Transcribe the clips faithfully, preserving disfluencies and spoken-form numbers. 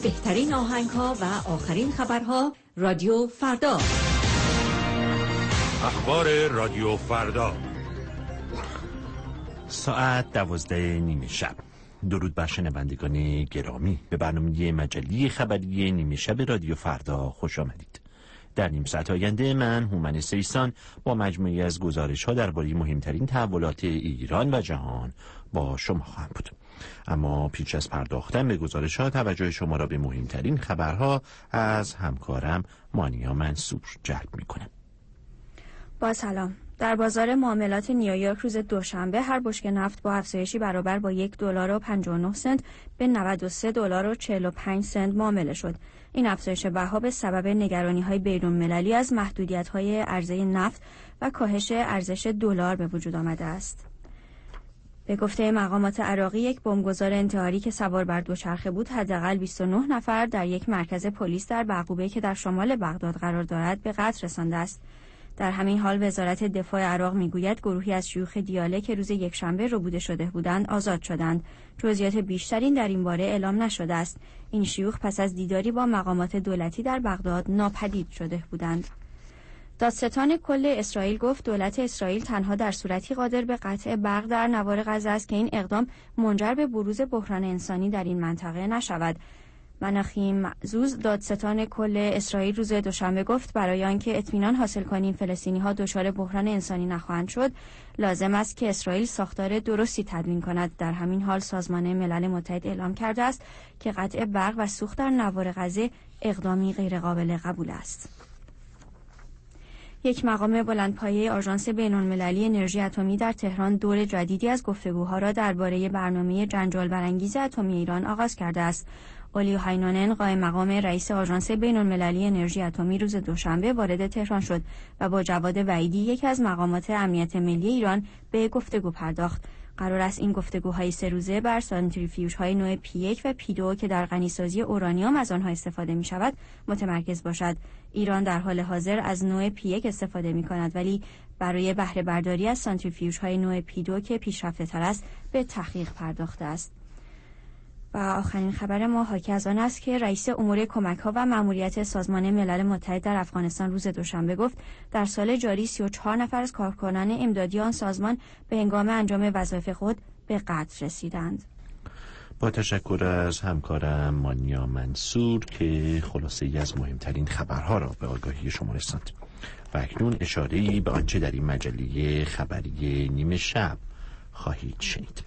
بهترین آهنگ‌ها و آخرین خبرها. رادیو فردا. اخبار رادیو فردا. ساعت دوازده نیمه شب. درود بر شنوندگان گرامی، به برنامه مجله خبری نیمه شب رادیو فردا خوش آمدید. در نیم ساعت آینده من هومن سیسان با مجموعی از گزارش‌ها درباره مهمترین تحولات ایران و جهان با شما خواهم بود. اما پیش از پرداختن به گزارش‌ها توجه شما را به مهمترین خبرها از همکارم مانیا منصور جلب می‌کنم. با سلام. در بازار معاملات نیویورک روز دوشنبه هر بشکه نفت با افزایشی برابر با یک دلار و پنجاه و نه سنت به نود و سه دلار و چهل و پنج سنت معامله شد. این افزایش بها به سبب نگرانی‌های بین‌المللی از محدودیت‌های عرضه نفت و کاهش ارزش دلار به وجود آمده است. به گفته مقامات عراقی، یک بمبگذار انتحاری که سوار بر دوچرخه بود حداقل بیست و نه نفر در یک مرکز پلیس در بعقوبه که در شمال بغداد قرار دارد به قتل رسانده است. در همین حال وزارت دفاع عراق میگوید گروهی از شیوخ دیاله که روز یکشنبه ربوده شده بودند آزاد شدند. جزئیات بیشتری در این باره اعلام نشده است. این شیوخ پس از دیداری با مقامات دولتی در بغداد ناپدید شده بودند. دادستان کل اسرائیل گفت دولت اسرائیل تنها در صورتی قادر به قطع برق در نوار غزه است که این اقدام منجر به بروز بحران انسانی در این منطقه نشود. مناخیم معزوز دادستان کل اسرائیل روز دوشنبه گفت برای آنکه اطمینان حاصل کنیم فلسطینی‌ها دچار بحران انسانی نخواهند شد، لازم است که اسرائیل ساختار درستی تدوین کند. در همین حال سازمان ملل متحد اعلام کرده است که قطع برق و سوخت در نوار غزه اقدامی غیرقابل قبول است. یک مقام بلندپایه آژانس بین‌المللی انرژی اتمی در تهران دور جدیدی از گفتگوها را درباره برنامه جنجال برانگیز اتمی ایران آغاز کرده است. اولی هاینونن، قائم مقام رئیس آژانس بین‌المللی انرژی اتمی، روز دوشنبه وارد تهران شد و با جواد وحیدی، یکی از مقامات امنیت ملی ایران، به گفتگو پرداخت. قرار است این گفتگوهای سه روزه بر سانتریفیوژهای نوع پی یک و پی دو که در غنیسازی اورانیوم از آنها استفاده می شود متمرکز باشد. ایران در حال حاضر از نوع پی یک استفاده می کند، ولی برای بهره برداری از سانتریفیوژهای نوع پی دو که پیشرفته تر است به تحقیق پرداخته است. و آخرین خبر ما حاکی از آن است که رئیس امور کمک‌ها و مأموریت سازمان ملل متحد در افغانستان روز دوشنبه گفت در سال جاری سی و چهار نفر از کارکنان امدادی آن سازمان به هنگام انجام وظایف خود به قتل رسیدند. با تشکر از همکارم مانیا منصور که خلاصه‌ای از مهمترین خبرها را به آگاهی شما رساند. و اکنون اشاره‌ای به آنچه در این مجله خبری نیمه شب خواهید شنید.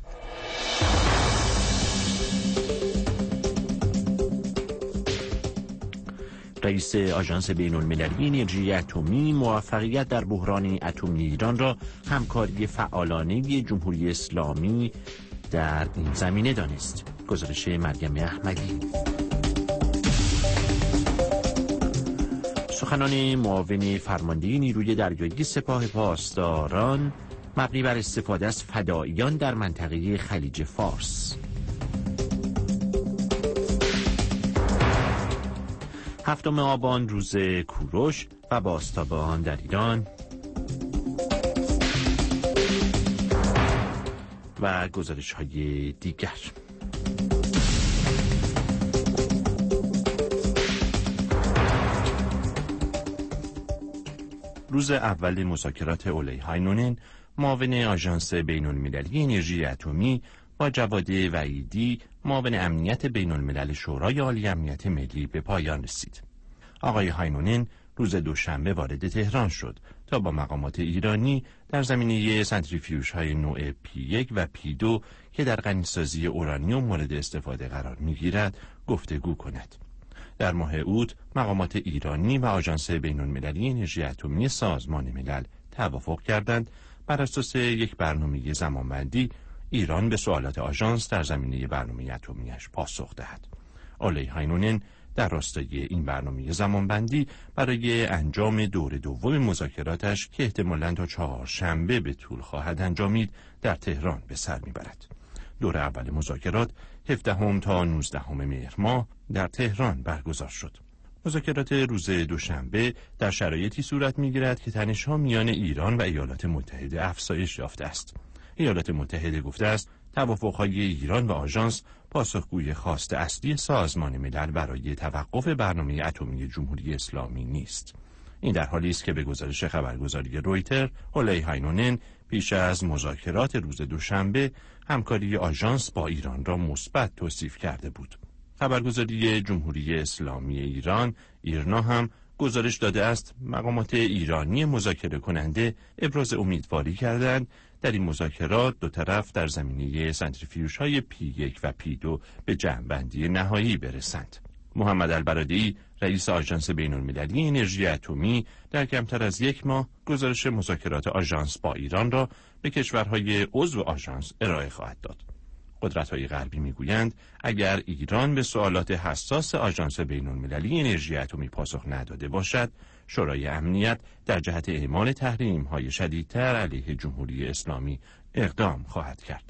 رئیس آژانس بین‌المللی انرژی اتمی موفقیت در بحران اتمی ایران را همکاری فعالانه جمهوری اسلامی در این زمینه دانست. گزارش مریم احمدی. سخنان معاون فرمانده نیروی دریایی سپاه پاسداران مبنی بر استفاده از فداییان در منطقه خلیج فارس. هفتم آبان روز کوروش و باستابان در ایران و گزارش های دیگر. روز اول مذاکرات اولی هاینونن، معاون آژانس بین‌المللی انرژی اتمی، با جواد وحیدی، معاون امنیت بین الملل شورای عالی امنیت ملی، به پایان رسید. آقای هاینونن روز دوشنبه وارد تهران شد تا با مقامات ایرانی در زمینه سانتریفیوژهای نوع پی یک و پی دو که در غنیسازی اورانیوم مورد استفاده قرار می‌گیرد گفتگو کند. در ماه اوت مقامات ایرانی و آژانس بین‌المللی انرژی اتمی سازمان ملل توافق کردند بر اساس یک برنامه زمانبندی ایران به سوالات آژانس در زمینه برنامه اتمی‌اش پاسخ دهد. آقای هاینونن در راستای این برنامه زمانبندی برای انجام دور دوم مذاکراتش که احتمالاً تا چهارشنبه به طول خواهد انجامید در تهران به سر میبرد. دور اول مذاکرات هفدهم تا نوزدهم مهر ماه در تهران برگزار شد. مذاکرات روز دوشنبه در شرایطی صورت میگیرد که تنش‌ها میان ایران و ایالات متحده افزایش یافته است. ایالات متحده گفته است توافق‌های ایران و آژانس پاسخگوی خواست اصلی سازمان ملل برای توقف برنامه اتمی جمهوری اسلامی نیست. این در حالی است که به گزارش خبرگزاری رویتر، اولی هاینونن پیش از مذاکرات روز دوشنبه همکاری آژانس با ایران را مثبت توصیف کرده بود. خبرگزاری جمهوری اسلامی ایران، ایرنا هم گزارش داده است مقامات ایرانی مذاکره کننده ابراز امیدواری کردند در این مذاکرات دو طرف در زمینه سنتریفیوژهای پی یک و پی دو به جمع‌بندی نهایی برسند. محمد البرادعی، رئیس آژانس بین‌المللی انرژی اتمی، در کمتر از یک ماه گزارش مذاکرات آژانس با ایران را به کشورهای عضو آژانس ارائه خواهد داد. قدرت‌های غربی می‌گویند اگر ایران به سوالات حساس آژانس بین‌المللی انرژی اتمی پاسخ نداده باشد، شورای امنیت در جهت اعمال تحریم‌های شدیدتر علیه جمهوری اسلامی اقدام خواهد کرد.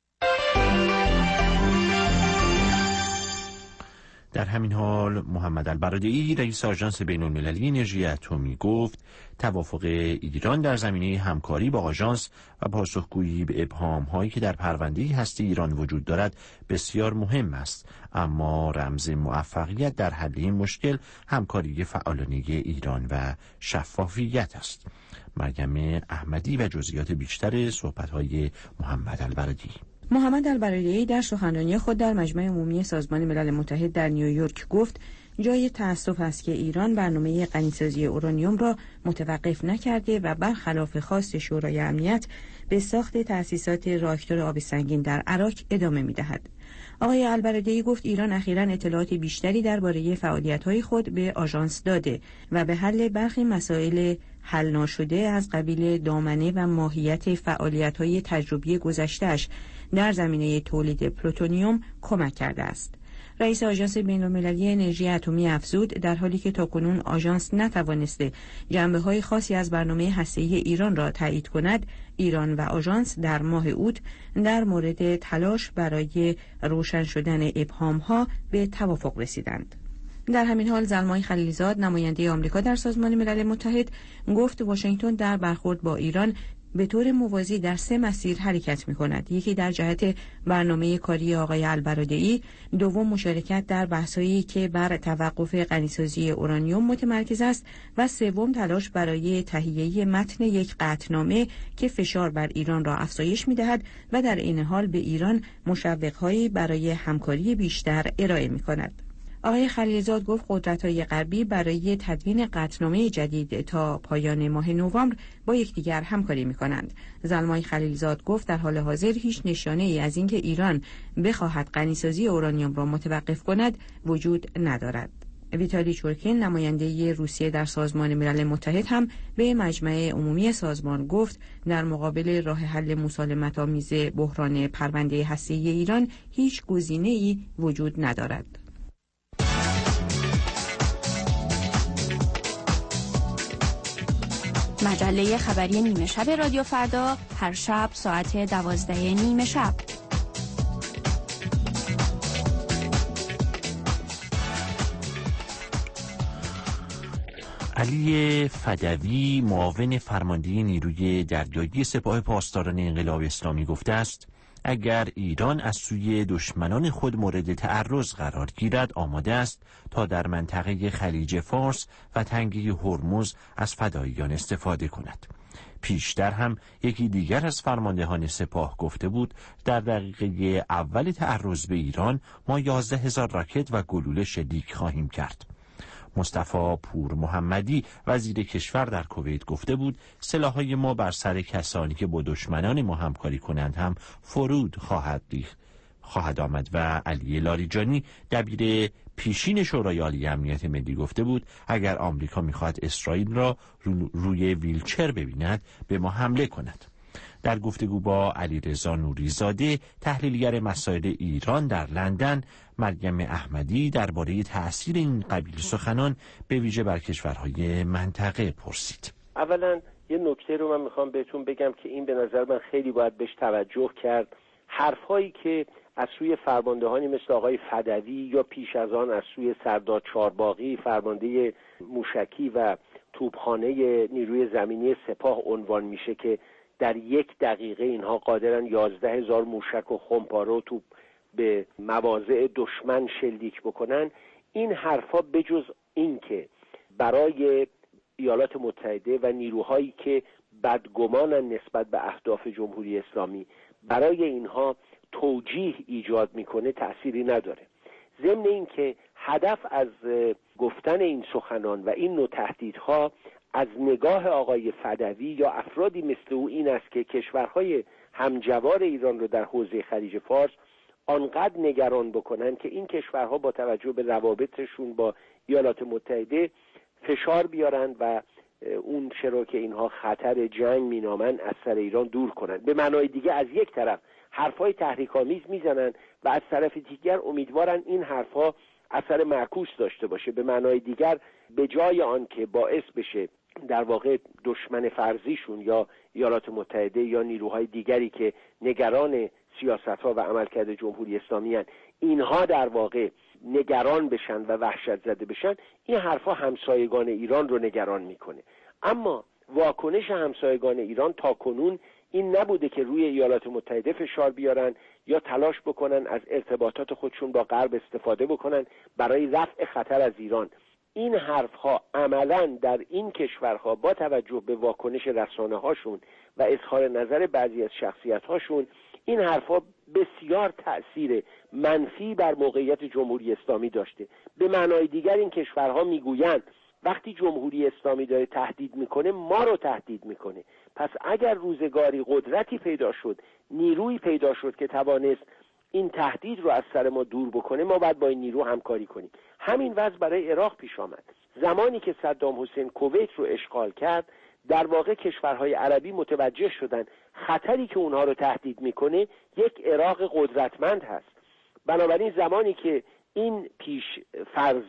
در همین حال محمد البرادعی، رئیس آژانس بین‌المللی انرژی اتمی، گفت توافق ایران در زمینه همکاری با آژانس و پاسخگویی به ابهام‌هایی که در پرونده هستی ایران وجود دارد بسیار مهم است، اما رمز موفقیت در حل این مشکل همکاری فعالانه ایران و شفافیت است. مریم احمدی و جزئیات بیشتر صحبت‌های محمد البرادعی. محمد البرادعی در سخنرانی خود در مجمع عمومی سازمان ملل متحد در نیویورک گفت جای تأسف است که ایران برنامه غنیسازی اورانیوم را متوقف نکرده و برخلاف خواست شورای امنیت به ساخت تأسیسات راکتور آب سنگین در عراق ادامه می‌دهد. آقای البرادعی گفت ایران اخیراً اطلاعات بیشتری درباره فعالیت‌های خود به آژانس داده و به حل برخی مسائل حل ناشده از قبیل دامنه و ماهیت فعالیت‌های تجربی گذشته‌اش در زمینه تولید پلوتونیوم کمک کرده است. رئیس آژانس بین‌المللی انرژی اتمی افزود در حالی که تاکنون آژانس نتوانسته جنبه‌های خاصی از برنامه هسته‌ای ایران را تایید کند، ایران و آژانس در ماه اوت در مورد تلاش برای روشن شدن ابهام‌ها به توافق رسیدند. در همین حال زلمای خلیلزاد، نماینده آمریکا در سازمان ملل متحد، گفت واشنگتن در برخورد با ایران به طور موازی در سه مسیر حرکت می کند. یکی در جهت برنامه کاری آقای البرادعی، دوم مشارکت در بحثایی که بر توقف غنیسازی اورانیوم متمرکز است و سوم تلاش برای تهیه متن یک قطعنامه که فشار بر ایران را افزایش می دهد و در این حال به ایران مشوق‌هایی برای همکاری بیشتر ارائه می کند. آقای خلیلزاد گفت قدرت‌های غربی برای تدوین قطعنامه جدید تا پایان ماه نوامبر با یکدیگر همکاری می‌کنند. زلمای خلیلزاد گفت در حال حاضر هیچ نشانه‌ای از اینکه ایران بخواهد غنیسازی اورانیوم را متوقف کند وجود ندارد. ویتالی چورکین، نماینده روسیه در سازمان ملل متحد، هم به مجمع عمومی سازمان گفت در مقابل راه حل مسالمت‌آمیز بحران پرونده هسته‌ای ایران هیچ گزینه‌ای وجود ندارد. مجله خبری نیمه شب رادیو فردا هر شب ساعت دوازده نیمه شب. علی فدوی، معاون فرمانده نیروی دریایی سپاه پاسداران انقلاب اسلامی، گفته است اگر ایران از سوی دشمنان خود مورد تعرض قرار گیرد آماده است تا در منطقه خلیج فارس و تنگه هرمز از فداییان استفاده کند. پیشتر هم یکی دیگر از فرماندهان سپاه گفته بود در دقیقه اول تعرض به ایران ما یازده هزار راکت و گلوله شلیک خواهیم کرد. مصطفی پور محمدی، وزیر کشور در کویت، گفته بود سلاح‌های ما بر سر کسانی که با دشمنان ما همکاری کنند هم فرود خواهد ریخت خواهد آمد و علی لاریجانی، دبیر پیشین شورای عالی امنیت ملی، گفته بود اگر آمریکا می‌خواهد اسرائیل را رو روی ویلچر ببیند به ما حمله کند. در گفتگو با علیرضا نوریزاده، تحلیلگر مسائل ایران در لندن، مریم احمدی درباره تأثیر این قبیل سخنان به ویژه بر کشورهای منطقه پرسید. اولا یه نکته رو من میخوام بهتون بگم که این به نظر من خیلی باید بهش توجه کرد. حرفایی که از سوی فرماندهانی مثل آقای فدوی یا پیش از آن از سوی سردار چارباغی، فرمانده موشکی و توپخانه نیروی زمینی سپاه عنوان میشه که در یک دقیقه اینها قادرن یازده هزار موشک و خمپاره و توپ به مواضع دشمن شلیک بکنن. این حرفا بجز این که برای ایالات متحده و نیروهایی که بدگمانن نسبت به اهداف جمهوری اسلامی، برای اینها توجیه ایجاد میکنه تأثیری نداره. ضمن این که هدف از گفتن این سخنان و این نوع تهدیدها از نگاه آقای فدوی یا افرادی مثل او این است که کشورهای همجوار ایران رو در حوزه خلیج فارس آنقدر نگران بکنن که این کشورها با توجه به روابطشون با ایالات متحده فشار بیارن و اون چرا که اینها خطر جنگ مینامن از سر ایران دور کنن. به معنای دیگه از یک طرف حرفای تحریک‌آمیز میزنن و از طرف دیگر امیدوارن این حرفا اثر معکوس داشته باشه. به معنای دیگر به جای آن که باعث بشه در واقع دشمن فرضیشون یا ایالات متحده یا نیروهای دیگری که نگران سیاست‌ها و عملکرد جمهوری اسلامی هستند، اینها در واقع نگران بشن و وحشت زده بشن، این حرفا همسایگان ایران رو نگران میکنه. اما واکنش همسایگان ایران تا کنون این نبوده که روی ایالات متحده فشار بیارن یا تلاش بکنن از ارتباطات خودشون با غرب استفاده بکنن برای رفع خطر از ایران. این حرفها عملاً در این کشورها با توجه به واکنش رسانه هاشون و اظهار نظر بعضی از شخصیت هاشون، این حرفها بسیار تأثیر منفی بر موقعیت جمهوری اسلامی داشته. به معنای دیگر این کشورها میگویند وقتی جمهوری اسلامی داره تهدید میکنه ما رو تهدید میکنه، پس اگر روزگاری قدرتی پیدا شد، نیرویی پیدا شد که توانست این تهدید رو از سر ما دور بکنه، ما باید با این نیرو همکاری کنیم. همین وضع برای عراق پیش آمد. زمانی که صدام حسین کویت رو اشغال کرد، در واقع کشورهای عربی متوجه شدن خطری که اونها رو تهدید میکنه یک عراق قدرتمند هست. بنابراین زمانی که این پیش فرض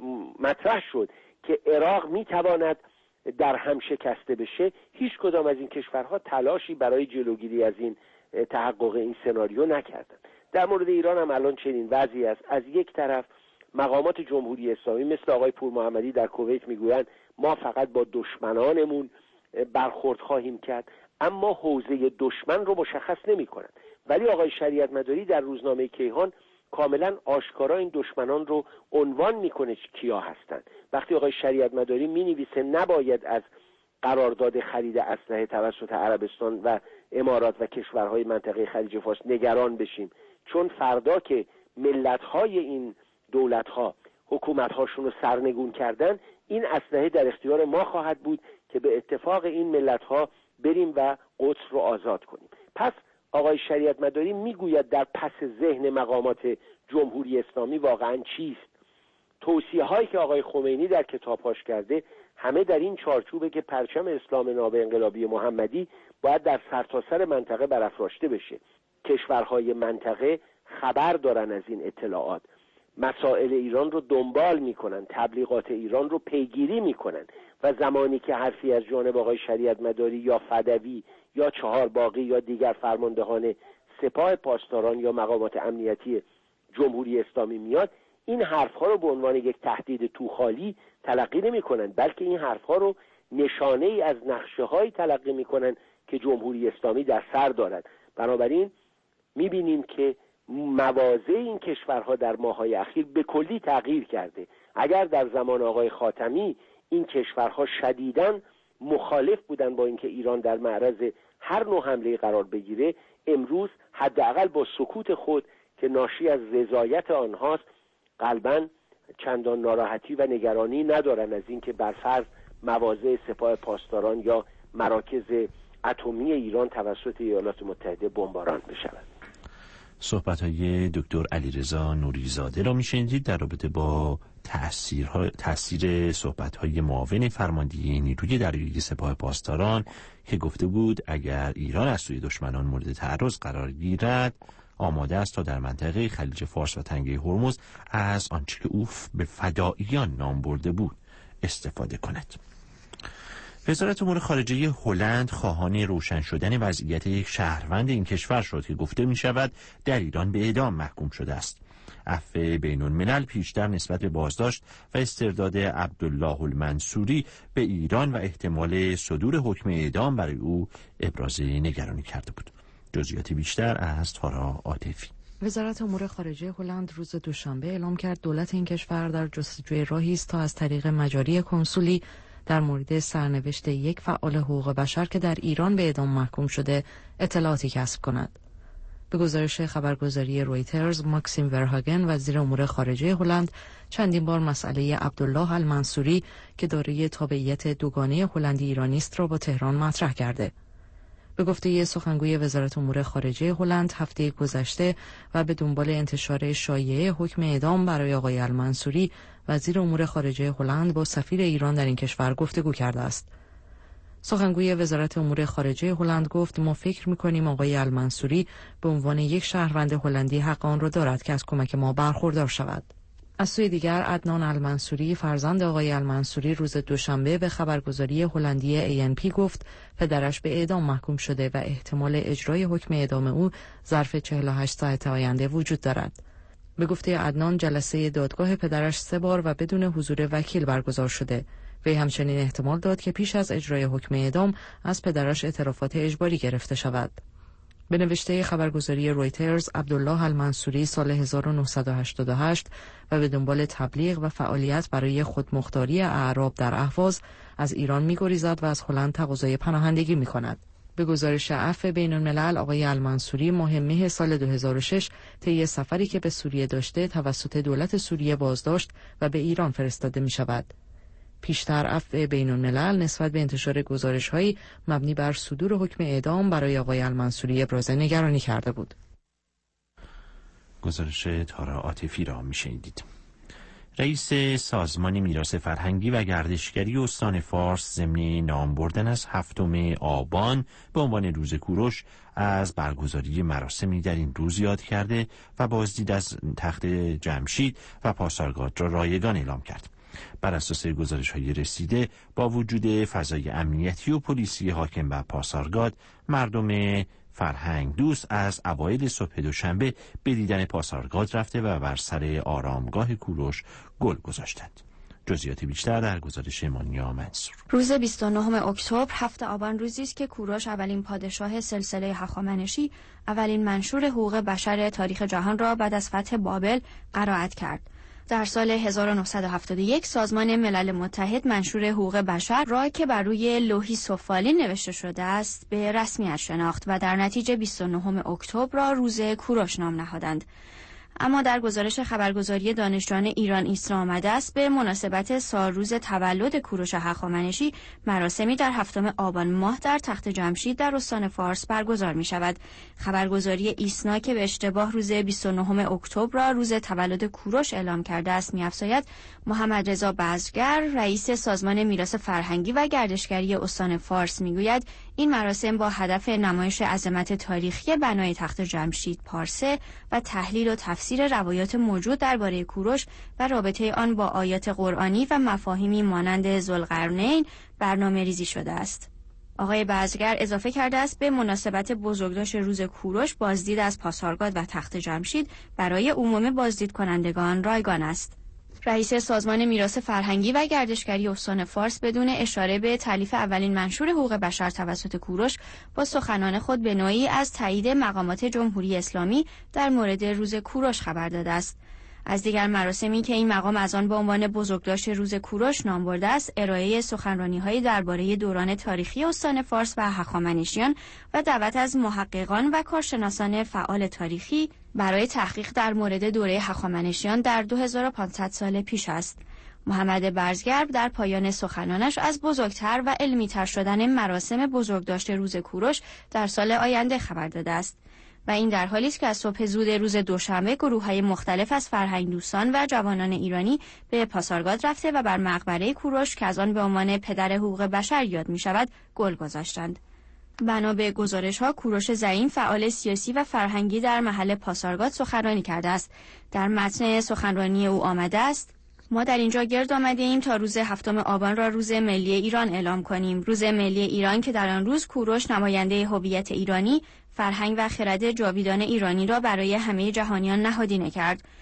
مطرح شد که عراق میتواند در هم شکسته بشه، هیچ کدام از این کشورها تلاشی برای جلوگیری از این تحقق این سناریو نکردند. در مورد ایران هم الان چنین وضعی است. از یک طرف مقامات جمهوری اسلامی مثل آقای پور محمدی در کویت میگویند ما فقط با دشمنانمون برخورد خواهیم کرد، اما حوزه دشمن رو مشخص نمی کنند. ولی آقای شریعت مداری در روزنامه کیهان کاملا آشکارا این دشمنان رو عنوان میکنه کیا هستند. وقتی آقای شریعت مداری مینویسه نباید از قرارداد خرید اسلحه توسط عربستان و امارات و کشورهای منطقه خلیج فارس نگران بشیم، چون فردا که ملت‌های این دولت‌ها حکومت‌هاشون رو سرنگون کردن، این اسلحه در اختیار ما خواهد بود که به اتفاق این ملت‌ها بریم و قدس رو آزاد کنیم. پس آقای شریعت مداری میگوید در پس ذهن مقامات جمهوری اسلامی واقعاً چیست؟ توصیه هایی که آقای خمینی در کتابهاش کرده همه در این چارچوبه که پرچم اسلام ناب انقلابی محمدی باید در سرتاسر منطقه برافراشته بشه. کشورهای منطقه خبر دارن از این اطلاعات، مسائل ایران رو دنبال میکنن، تبلیغات ایران رو پیگیری میکنن و زمانی که حرفی از جانب آقای شریعت مداری یا فدوی یا چهار باقی یا دیگر فرماندهان سپاه پاسداران یا مقامات امنیتی جمهوری اسلامی میاد، این حرفها رو به عنوان یک تهدید توخالی تلقی نمی کنن، بلکه این حرفها رو نشانه ای از نقشه های تلقی می کنن که جمهوری اسلامی در سر دارد. بنابراین می بینیم که مواضع این کشورها در ماه‌های اخیر به کلی تغییر کرده. اگر در زمان آقای خاتمی این کشورها شدیداً مخالف بودن با اینکه ایران در معرض هر نوع حمله قرار بگیره، امروز حداقل با سکوت خود که ناشی از رضایت آنهاست، غالباً چندان ناراحتی و نگرانی ندارن از اینکه برفرض مواضع سپاه پاسداران یا مراکز اتمی ایران توسط ایالات متحده بمباران بشود. صحبت‌های دکتر علیرضا نوریزاده را می‌شنیدید در رابطه با تأثیرها تأثیر صحبت‌های معاون فرماندهی نیروی دریایی سپاه پاسداران که گفته بود اگر ایران از سوی دشمنان مورد تعرض قرار گیرد آماده است تا در منطقه خلیج فارس و تنگه هرمز از آنچه که او به فدائیان نام برده بود استفاده کند. وزارت امور خارجه هلند خواهان روشن شدن وضعیت یک شهروند این کشور شد که گفته می شود در ایران به اعدام محکوم شده است. عفو بین الملل پیشتر نسبت به بازداشت و استرداد عبدالله المنصوری به ایران و احتمال صدور حکم اعدام برای او ابراز نگرانی کرده بود. جزئیات بیشتر از تارا عاطفی. وزارت امور خارجه هلند روز دوشنبه اعلام کرد دولت این کشور در جستجوی راهی است تا از طریق مجاری کنسولی در مورد سرنوشت یک فعال حقوق بشر که در ایران به اعدام محکوم شده اطلاعاتی کسب کند. به گزارش خبرگزاری رویترز، ماکسیم ورهاگن وزیر امور خارجه هلند چندین بار مسئله عبدالله المنصوری که دارای تابعیت دوگانه هلندی ایرانی است را با تهران مطرح کرده. به گفته سخنگوی وزارت امور خارجه هلند، هفته گذشته و به دنبال انتشار شایعه حکم اعدام برای آقای المنصوری، وزیر امور خارجه هلند با سفیر ایران در این کشور گفتگو کرده است. سخنگوی وزارت امور خارجه هلند گفت ما فکر می‌کنیم آقای المنصوری به عنوان یک شهروند هلندی حق آن را دارد که از کمک ما برخوردار شود. از سوی دیگر عدنان المنصوری فرزند آقای المنصوری روز دوشنبه به خبرگزاری هلندی ای ان پی گفت پدرش به اعدام محکوم شده و احتمال اجرای حکم اعدام او ظرف چهل و هشت ساعت آینده وجود دارد. به گفته عدنان جلسه دادگاه پدرش سه بار و بدون حضور وکیل برگزار شده. وی همچنین احتمال داد که پیش از اجرای حکم اعدام از پدرش اعترافات اجباری گرفته شود. به نوشته خبرگزاری رویترز، عبدالله المنصوری سال هزار و نهصد و هشتاد و هشت و به دنبال تبلیغ و فعالیت برای خودمختاری اعراب در اهواز از ایران می‌گریزد و از هلند تقاضای پناهندگی می‌کند. به گزارش عفو بین الملل، آقای المنصوری ماه مه سال دو هزار و شش طی سفری که به سوریه داشته توسط دولت سوریه بازداشت و به ایران فرستاده می‌شود. پیشتر عفو بین الملل نسبت به انتشار گزارش‌هایی مبنی بر صدور حکم اعدام برای آقای المنصوری ابراز نگرانی کرده بود. گزارش تارا عاطفی را می‌شنیدید. رئیس سازمان میراث فرهنگی و گردشگری استان فارس ضمن نام بردن از هفتم آبان به عنوان روز کوروش از برگزاری مراسمی در این روز یاد کرده و بازدید از تخت جمشید و پاسارگاد را رایگان اعلام کرد. بر اساس گزارش‌های رسیده با وجود فضای امنیتی و پلیسی حاکم بر پاسارگاد، مردم فرهنگ دوست از اوایل صبح دوشنبه به دیدن پاسارگاد رفته و بر سر آرامگاه کوروش گل گذاشتند. جزئیات بیشتر در گزارش مانیا منصور. روز بیست و نهم اکتبر هفت آبان روزی است که کوروش اولین پادشاه سلسله هخامنشی، اولین منشور حقوق بشر تاریخ جهان را بعد از فتح بابل قرائت کرد. در سال هزار و نهصد و هفتاد و یک سازمان ملل متحد منشور حقوق بشر را که بر روی لوحی سفالین نوشته شده است به رسمیت شناخت و در نتیجه بیست و نهم اکتبر را روز کوروش نام نهادند. اما در گزارش خبرگزاری دانشجویان ایران ایسنا آمده است به مناسبت سالروز تولد کوروش هخامنشی مراسمی در هفتم آبان ماه در تخت جمشید در استان فارس برگزار می شود. خبرگزاری ایسنا که به اشتباه روز بیست و نهم اکتبر را روز تولد کوروش اعلام کرده است می‌افزاید محمد رضا بزگر رئیس سازمان میراث فرهنگی و گردشگری استان فارس میگوید این مراسم با هدف نمایش عظمت تاریخی بنای تخت جمشید پارسه و تحلیل و تفسیر روایات موجود درباره کوروش و رابطه آن با آیات قرآنی و مفاهیمی مانند ذوالقرنین برنامه ریزی شده است. آقای بزگر اضافه کرده است به مناسبت بزرگداشت روز کوروش بازدید از پاسارگاد و تخت جمشید برای عموم بازدید کنندگان رایگان است. رئیس سازمان میراث فرهنگی و گردشگری استان فارس بدون اشاره به تألیف اولین منشور حقوق بشر توسط کوروش با سخنان خود به نوعی از تایید مقامات جمهوری اسلامی در مورد روز کوروش خبر داده است. از دیگر مراسمی که این مقام از آن به عنوان بزرگداشت روز کوروش نام برده است، ارائه سخنرانی‌های درباره دوران تاریخی استان فارس و هخامنشیان و دعوت از محققان و کارشناسان فعال تاریخی برای تحقیق در مورد دوره هخامنشیان در دو هزار و پانصد سال پیش است. محمد برزگرب در پایان سخنانش از بزرگتر و علمی‌تر شدن مراسم بزرگداشت روز کوروش در سال آینده خبر داده است. و این در حالی است که از صبح زود روز دوشنبه گروه‌های مختلف از فرهنگ دوستان و جوانان ایرانی به پاسارگاد رفته و بر مقبره کوروش که از آن به عنوان پدر حقوق بشر یاد می‌شود گل گذاشتند. بنا به گزارش‌ها کوروش زعیم فعال سیاسی و فرهنگی در محل پاسارگاد سخنرانی کرده است. در متن سخنرانی او آمده است: ما در اینجا گرد آمده ایم تا روز هفتم آبان را روز ملی ایران اعلام کنیم. روز ملی ایران که در آن روز کوروش نماینده هویت ایرانی، فرهنگ و خرد جاویدان ایرانی را برای همه جهانیان نهادینه کرد.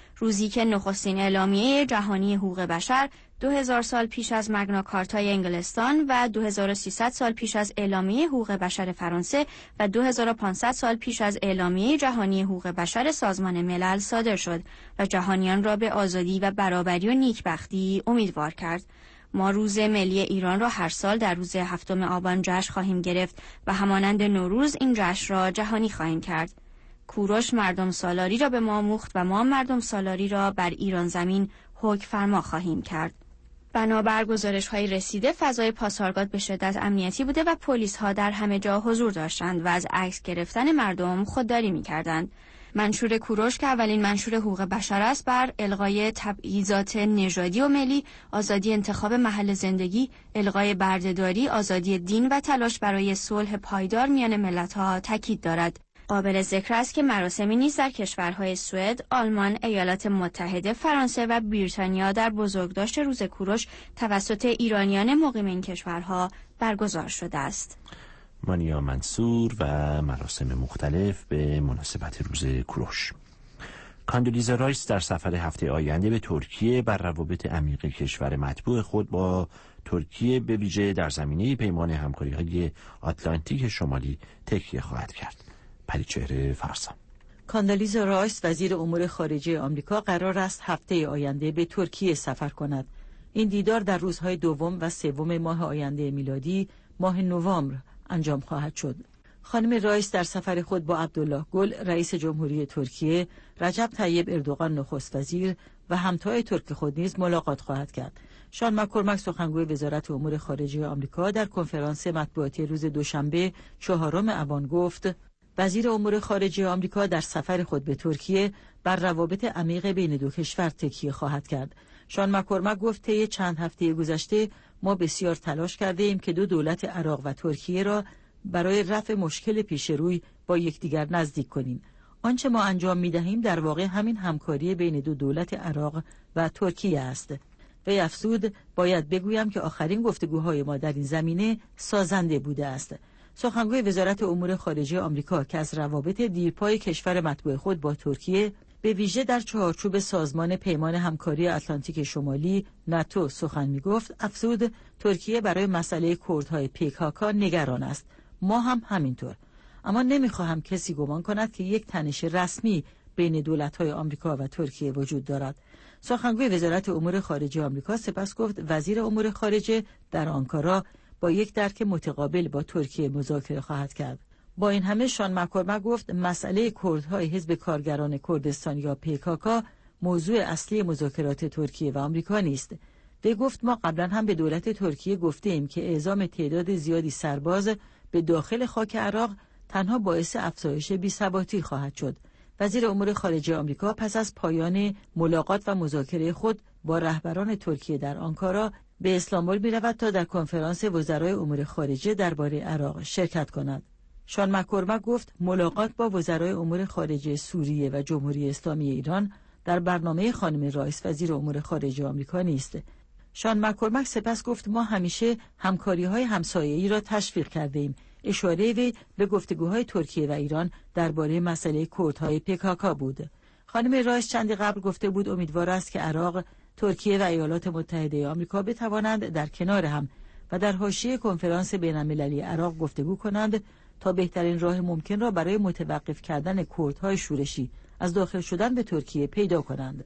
روزی که نخستین اعلامیه جهانی حقوق بشر دو هزار سال پیش از مگنا کارتای انگلستان و دو هزار و سیصد سال پیش از اعلامیه حقوق بشر فرانسه و دو هزار و پانصد سال پیش از اعلامیه جهانی حقوق بشر سازمان ملل صادر شد و جهانیان را به آزادی و برابری و نیکبختی امیدوار کرد. ما روز ملی ایران را هر سال در روز هفتم آبان جشن خواهیم گرفت و همانند نوروز این جشن را جهانی خواهیم کرد. کوروش مردم سالاری را به ما آموخت و ما مردم سالاری را بر ایران زمین حکم فرما خواهیم کرد. بنابر گزارش‌های رسیده فضای پاسارگاد به شدت امنیتی بوده و پلیس‌ها در همه جا حضور داشتند و از عکس گرفتن مردم خودداری می‌کردند. منشور کوروش که اولین منشور حقوق بشر است بر الغای تبعیضات نژادی و ملی، آزادی انتخاب محل زندگی، الغای بردهداری، آزادی دین و تلاش برای صلح پایدار میان ملت‌ها تاکید دارد. قابل ذکر است که مراسمی نیز در کشورهای سوئد، آلمان، ایالات متحده، فرانسه و بریتانیا در بزرگداشت روز کوروش توسط ایرانیان مقیم این کشورها برگزار شده است. مانیا منصور و مراسم مختلف به مناسبت روز کوروش. کاندولیزا رایس در سفر هفته آینده به ترکیه بر روابط عمیق کشور مطبوع خود با ترکیه به ویژه در زمینه پیمان همکاری‌های آتلانتیک شمالی تکیه خواهد کرد. پریچهره فرزام. کاندولیزا رایس وزیر امور خارجه آمریکا قرار است هفته آینده به ترکیه سفر کند. این دیدار در روزهای دوم و سوم ماه آینده میلادی ماه نوامبر انجام خواهد شد. خانم رایس در سفر خود با عبدالله گل رئیس جمهوری ترکیه، رجب طیب اردوغان نخست وزیر و همتای ترک خود نیز ملاقات خواهد کرد. شان مک‌کورمک سخنگوی وزارت امور خارجه آمریکا در کنفرانس مطبوعاتی روز دوشنبه چهارم ابان گفت وزیر امور خارجه آمریکا در سفر خود به ترکیه بر روابط عمیق بین دو کشور تکیه خواهد کرد. شان مک‌کورمک گفت طی چند هفته گذشته ما بسیار تلاش کرده ایم که دو دولت عراق و ترکیه را برای رفع مشکل پیش روی با یکدیگر نزدیک کنیم. آنچه ما انجام می دهیم در واقع همین همکاری بین دو دولت عراق و ترکیه است. وی افزود باید بگویم که آخرین گفتگوهای ما در این زمینه سازنده بوده است. سخنگوی وزارت امور خارجه آمریکا که از روابط دیرپای کشور مطبوع خود با ترکیه به ویژه در چارچوب سازمان پیمان همکاری آتلانتیک شمالی ناتو سخن می‌گفت، افزود ترکیه برای مسئله کردهای پیکاکا نگران است. ما هم همینطور. اما نمی‌خواهم کسی گمان کند که یک تنش رسمی بین دولت‌های آمریکا و ترکیه وجود دارد. سخنگوی وزارت امور خارجه آمریکا سپس گفت وزیر امور خارجه در آنکارا با یک درک متقابل با ترکیه مذاکره خواهد کرد. با این همه شان مک‌کورمک گفت مسئله کردهای حزب کارگران کردستان یا پیکاکا موضوع اصلی مذاکرات ترکیه و آمریکا نیست. وی گفت ما قبلا هم به دولت ترکیه گفته ایم که اعزام تعداد زیادی سرباز به داخل خاک عراق تنها باعث افزایش بی‌ثباتی خواهد شد. وزیر امور خارجه آمریکا پس از پایان ملاقات و مذاکره خود با رهبران ترکیه در آنکارا به استانبول می‌رود تا در کنفرانس وزرای امور خارجه درباره عراق شرکت کند. شان مک‌کورمک گفت ملاقات با وزرای امور خارجه سوریه و جمهوری اسلامی ایران در برنامه خانم رایس وزیر امور خارجه آمریکا نیست. شان مک‌کورمک سپس گفت ما همیشه همکاری‌های همسایه‌ای را تشویق کرده‌ایم. اشاره وی به گفتگوهای ترکیه و ایران درباره مسئله کردهای پیکاکا بود. خانم رایس چندی قبل گفته بود امیدوار است که عراق، ترکیه و ایالات متحده آمریکا بتوانند در کنار هم و در حاشیه کنفرانس بین‌المللی عراق گفتگو کنند تا بهترین راه ممکن را برای متوقف کردن کردهای شورشی از داخل شدن به ترکیه پیدا کنند.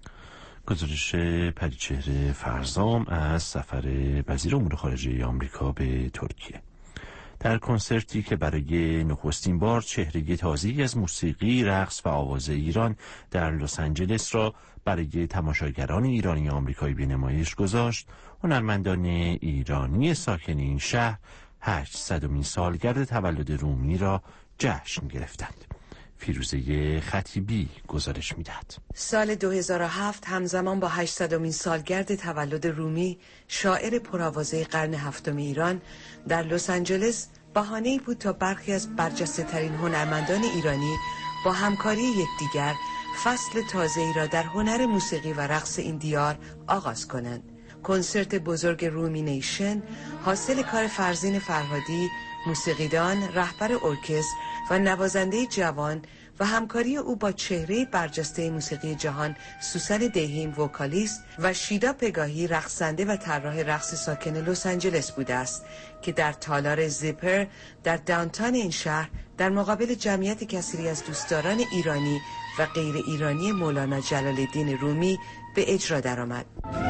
گزارش پریچهره فرزام از سفر وزیر امور خارجه آمریکا به ترکیه. در کنسرتی که برای نخستین بار چهره تازه‌ای از موسیقی، رقص و آواز ایران در لس آنجلس را برای تماشاگران ایرانی آمریکایی به نمایش گذاشت، هنرمندان ایرانی ساکن این شهر هشتصدمین سالگرد تولد رومی را جشن گرفتند. فیروزه خطیبی گزارش می‌دهد. سال دو هزار و هفت همزمان با هشتصدمین سالگرد تولد رومی، شاعر پرآوازه قرن هفتم ایران در لس آنجلس بهانه‌ای بود تا برخی از برجسته‌ترین هنرمندان ایرانی با همکاری یکدیگر فصل تازه‌ای را در هنر موسیقی و رقص این دیار آغاز کنند. کنسرت بزرگ رومینیشن حاصل کار فرزین فرهادی، موسیقیدان، رهبر ارکستر و نوازنده جوان و همکاری او با چهره برجسته موسیقی جهان سوسن دهیم وکالیست و شیدا پگاهی رقصنده و طراح رقص ساکن لس آنجلس بوده است که در تالار زیپر در داونتاون این شهر در مقابل جمعیت کثیری از دوستداران ایرانی و غیر ایرانی مولانا جلال الدین رومی به اجرا درآمد.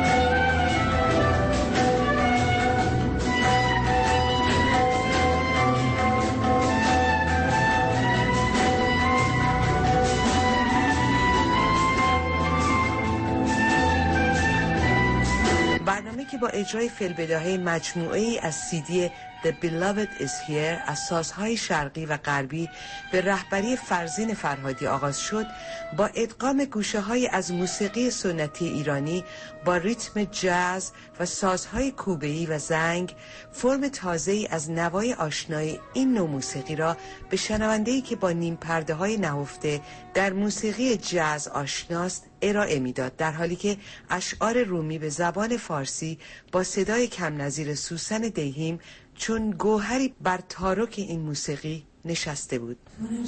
برنامه که با اجرای فی‌البداهه مجموعه ای از سیدی The Beloved is Here از سازهای شرقی و غربی به رهبری فرزین فرهادی آغاز شد، با ادغام گوشه های از موسیقی سنتی ایرانی با ریتم جاز و سازهای کوبه‌ای و زنگ، فرم تازه‌ای از نوای آشنای این نوع موسیقی را به شنونده‌ای که با نیم پرده های نهفته در موسیقی جاز آشناست ارائه میداد، در حالی که اشعار رومی به زبان فارسی با صدای کم نظیر سوسن دهیم چون گوهری بر تارک این موسیقی نشسته بود.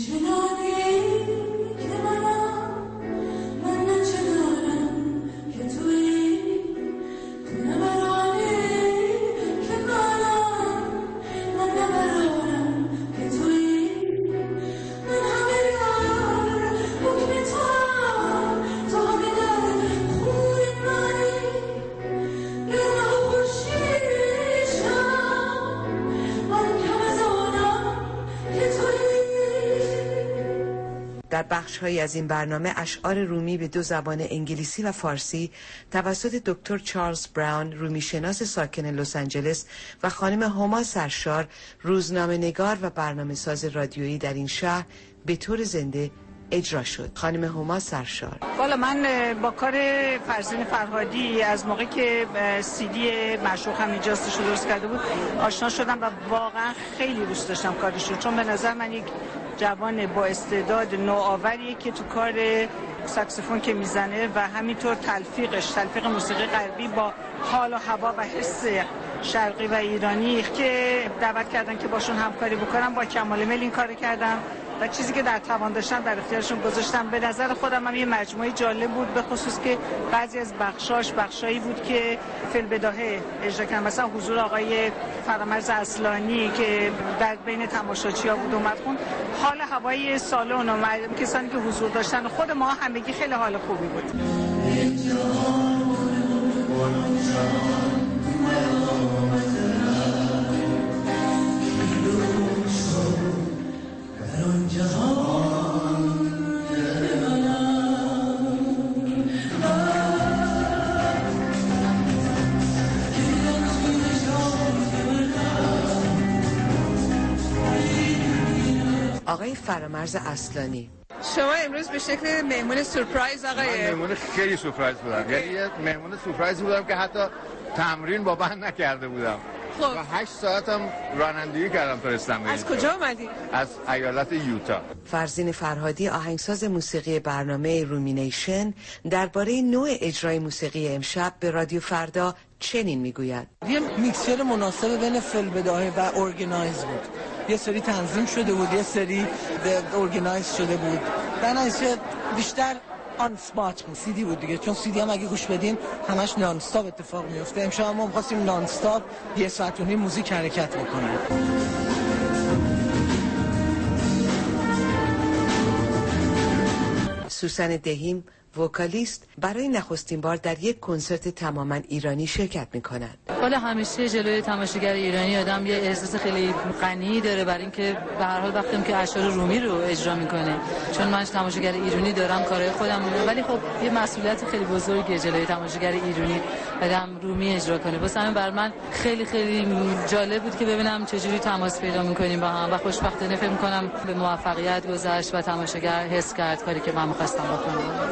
در بخش‌هایی از این برنامه اشعار رومی به دو زبان انگلیسی و فارسی توسط دکتر چارلز براون، رومی شناس ساکن لس آنجلس، و خانم هما سرشار، روزنامه‌نگار و برنامه‌ساز رادیویی در این شهر به طور زنده اجرا شد. خانم هما سرشار: والا من با کار فرزین فرهادی از موقعی که سی دی معشوق هم اینجاستش رو درست کرده بود آشنا شدم و واقعا خیلی دوست داشتم کارش رو، چون به نظر من یک جوان با استعداد نوآوریه که تو کار ساکسیفون که میزنه و همینطور تلفیقش تلفیق موسیقی غربی با حال و هوا و حس شرقی و ایرانی که دعوت کردن که باشون همکاری بکنم، با کمال میل این کارو کردم و چیزی که در توان داشتم در اختیارشون گذاشتم. به نظر خودم هم یه مجموعه جالب بود، به خصوص که بعضی از بخشاش بخشایی بود که فی‌البداهه اجرا کردن، مثلا حضور آقای فرامرز اصلانی که در بین تماشاچی‌ها بود اومد خون. حال هوای سالن و کسانی که حضور داشتن و خود ما همگی خیلی حال خوبی بود. آقای فرامرز اصلانی: شما امروز به شکل مهمون سورپرایز آقای من مهمون خیلی سورپرایز بودم، یعنی یه مهمون سورپرایز بودم که حتی تمرین با من نکرده بودم. خب و هشت ساعتم رانندگی کردم تا رسیدم. از کجا اومدی؟ از ایالت یوتا. فرزین فرهادی، آهنگساز موسیقی برنامه رومینیشن، درباره نوع اجرای موسیقی امشب به رادیو فردا چنین میگوید: یه میکسچر مناسب بین فی‌البداهه و ارگنایز بود. یه سری تنظیم شده بود، یه سری ارگنایز شده بود. در نتیجه بیشتر آن سپات بود، سی دی بود دیگه، چون سی دی هم اگه گوش بدین همش نان استاپ اتفاق میفته. امشب ما می‌خواستیم نان استاپ یه ساعت و نیم موزیک حرکت بکنه. سوسن دهیم، وکالیست، برای نخستین بار در یک کنسرت تماما ایرانی شرکت می‌کند. والا همیشه جلوی تماشاگر ایرانی آدم یه احساس خیلی غنی داره، برای اینکه به هر حال وقتی که اشعار رومی رو اجرا میکنه، چون من تماشاگر ایرانی دارم کارهای خودم رو، ولی خب یه مسئولیت خیلی بزرگه جلوی تماشاگر ایرانی آدم رومی اجرا کنه. واسه همین بر من خیلی خیلی جالب بود که ببینم چجوری تماس پیدا میکنیم با هم و خوشبختانه فکر میکنم به موفقیت گذشت و تماشاگر حس کرد کاری که من می‌خواستم بکنم.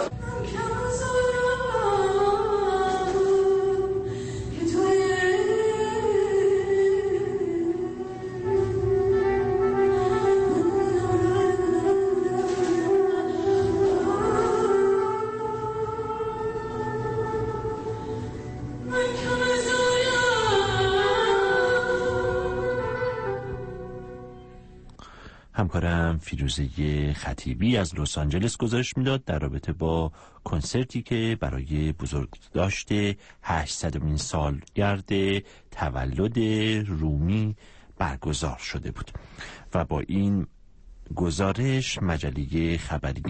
همکارم فیروزه خطیبی از لس آنجلس گزارش میداد در رابطه با کنسرتی که برای بزرگداشت هشتصدمین سالگرد تولد رومی برگزار شده بود و با این گزارش مجله خبری